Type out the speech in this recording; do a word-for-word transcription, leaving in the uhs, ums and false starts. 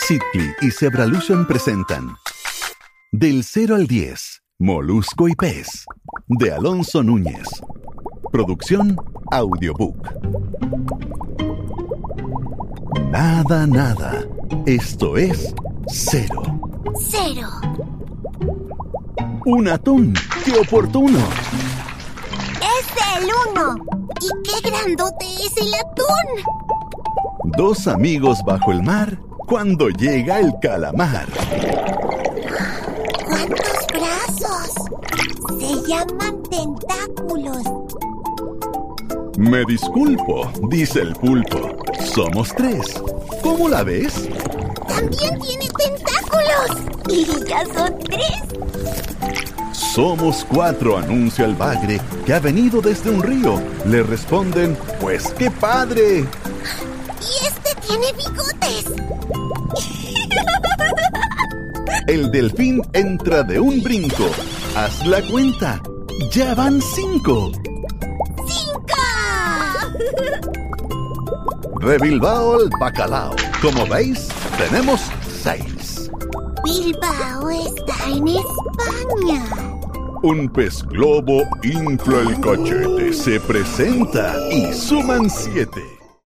Sitcli y Zebralution presentan Del cero al diez, Molusco y Pez, de Alonso Núñez. Producción Audiobook. Nada, nada. Esto es cero. Cero. Un atún. ¡Qué oportuno! ¡Es el uno! ¿Y qué grandote es el atún? Dos amigos bajo el mar cuando llega el calamar. ¡Cuántos brazos! Se llaman tentáculos. Me disculpo, dice el pulpo. Somos tres. ¿Cómo la ves? ¡También tiene tentáculos! ¡Y ya son tres! Somos cuatro, anuncia el bagre, que ha venido desde un río. Le responden, pues qué padre. ¡Y este tiene bigotes! El delfín entra de un brinco. Haz la cuenta. Ya van cinco. ¡Cinco! Rebilbao el bacalao. Como veis, tenemos seis. Bilbao está en España. Un pez globo infla el cachete, se presenta y suman siete.